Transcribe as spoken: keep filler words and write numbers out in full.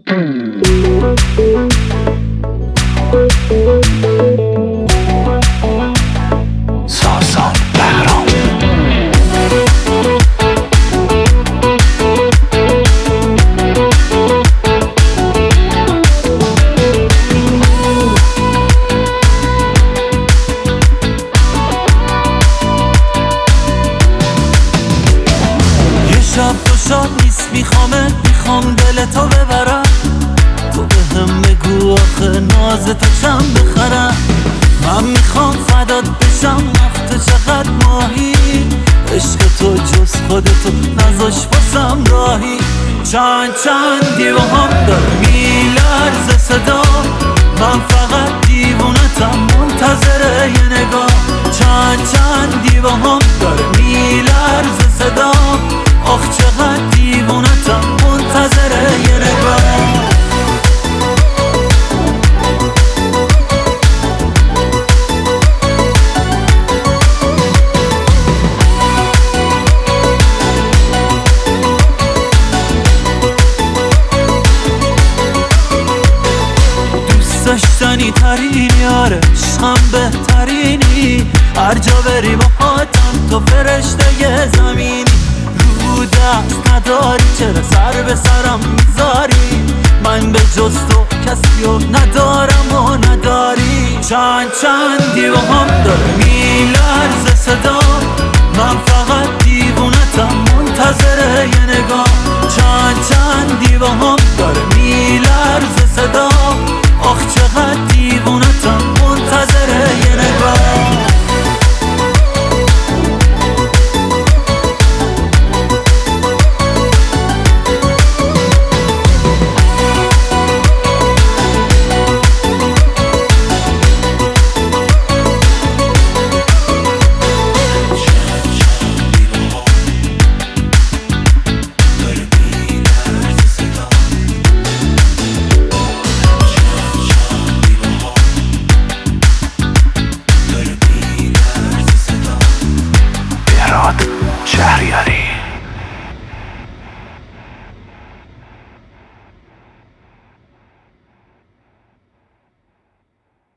ساسان بهرام. یه شب دو شب نیست میخوامت، میخوام دل تو ببرم. تو به هم بگو آخه ناز تو چم بخرم. من میخوام فدات بشم، وقت چقدر ماهی. عشق تو جز خودتو نذاش واسم راهی. چند چند دیوه هم داره میلرزه صدا، من فقط دیوونتم منتظر یه نگاه. چند چند دیوه هم داره میلرزه صدا، آخ چقدر دیوونتم منتظر یه نگاه. داشتنی ترینی، آره عشقم بهترینی. هر جا بری با پاتم تو فرشته زمینی. رو دست نداری چرا سر به سرم میذاری؟ من به جز تو کسی رو ندارم و نداری. چند چند دیوه هم داره میلرزه صدا، من فقط دیوونتم منتظر یه نگاه. چند چند دیوه هم داره میلرزه صدا،